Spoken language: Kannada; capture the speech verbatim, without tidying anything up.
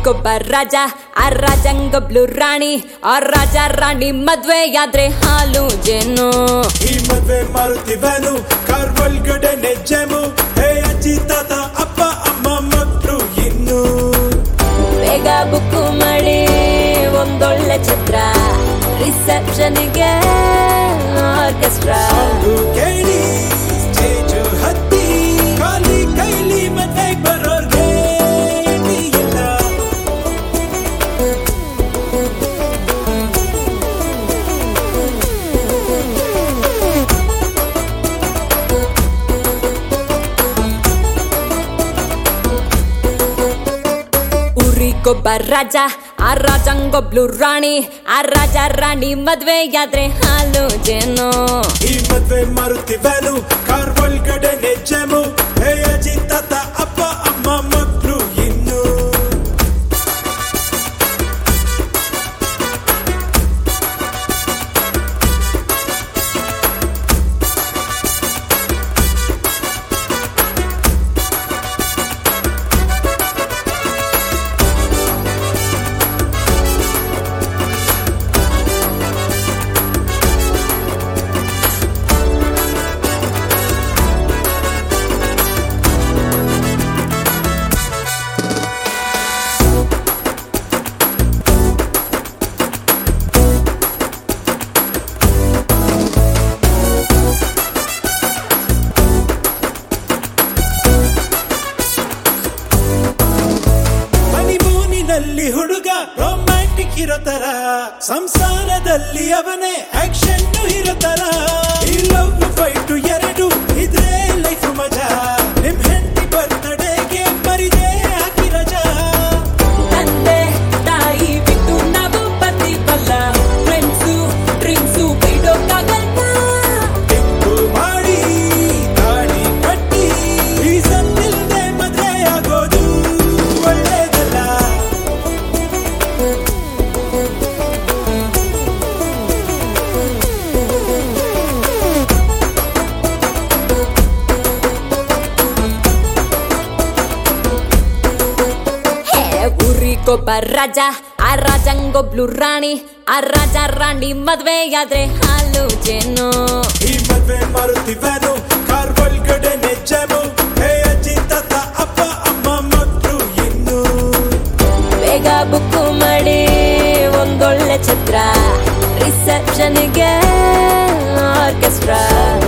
ಊರಿಗೊಬ್ಬ ರಾಜ ಆ ರಾಜಂಗೊಬ್ಳು ರಾಣಿ ಆ ರಾಜ ರಾಣಿ ಮದ್ವೆಯಾದ್ರೆ ಹಾಲು ಜೇನು ಈ ಮದ್ವೆ ಮಾರುತಿವನು ಕಾರ್ ಒಳಗಡೆ ನೆಜ್ಜೆಮು ಹೇ ಅಜ್ಜಿ ತಾತ ಅಪ್ಪ ಅಮ್ಮ ಮಕ್ಕಳು ಇನ್ನು ಬೇಗ ಬುಕ್ಕು ಮಾಡಿ ಒಂದೊಳ್ಳೆ ಛತ್ರ ರಿಸೆಪ್ಷನ್ಗೆ ಆರ್ಕೆಸ್ಟ್ರಾ ಕೇಳಿ ಸ್ಟೇಜು ಹತ್ತಿ ಖಾಲಿ ಕೈಲಿ ಮದ್ವೆ ಬರೋರ್ಗೆ ಇಲ್ಲ ಊರಿಗೊಬ್ಬ ರಾಜ ಆ ರಾಜಂಗೊಬ್ಳು ರಾಣಿ ಆ ರಾಜ ರಾಣಿ ಮದ್ವೆಯಾದ್ರೆ ಹಾಲು ಜೇನು ಈ ಮದ್ವೆ ಮಾರುತಿವನು ಕಾರ್ ಒಳಗಡೆ ನೆಜ್ಜೆಮು ಹೇ ಅಜ್ಜಿ ತಾತ ಅಪ್ಪ ಅಮ್ಮ ಮಕ್ಕಳು ಇನ್ನು ನಲ್ಲಿ ಹುಡುಗ ರೊಮ್ಯಾಂಟಿಕ್ ಇರೋ ತರ ಸಂಸಾರದಲ್ಲಿ ಅವನೇ ಆಕ್ಷನ್ ಇರೋ ತರ ಈ ಲವ್ ಫೈಟ್ ಎರಡು ಇದ್ರೆ ಲೈಫ್ ಮಜಾ ನಿಮ್ ಹೆಂಡತಿ ಬರ್ತಡೆಗೆ ಬರಿದೆ ಹಾಕಿ ರಜಾ ತಂದೆ ತಾಯಿ ಬಿಟ್ಟು ನಾವು ಬರ್ತೀವಲ್ಲ ಫ್ರೆಂಡ್ಸು ಡ್ರಿಂಕ್ಸು ಬಿಡೋಕ್ಕಾಗಲ್ಲ ಟಿಂಕು ಮಾಡಿ ಗಾಡಿ ಕಟ್ಟಿ ರೀಸನ್ ಇಲ್ದೆ ಮದ್ವೆ ಆಗೋದು ಒಳ್ಳೇದಲ್ಲ ಊರಿಗೊಬ್ಬ ರಾಜ ಆ ರಾಜಂಗೊಬ್ಳು ರಾಣಿ ಆ ರಾಜ ರಾಣಿ ಮದ್ವೆಯಾದ್ರೆ ಹಾಲು ಜೇನು ಈ ಮದ್ವೆ ಮಾರುತಿವನು ಕಾರ್ ಒಳಗಡೆ ನೆಜ್ಜೆಮು ಹೇ ಅಜ್ಜಿ ತಾತ ಅಪ್ಪ ಅಮ್ಮ ಮಕ್ಕಳು ಇನ್ನು ಬೇಗ ಬುಕ್ಕು ಮಾಡಿ ಒಂದೊಳ್ಳೆ ಛತ್ರ ರಿಸೆಪ್ಷನ್ಗೆ ಆರ್ಕೆಸ್ಟ್ರಾ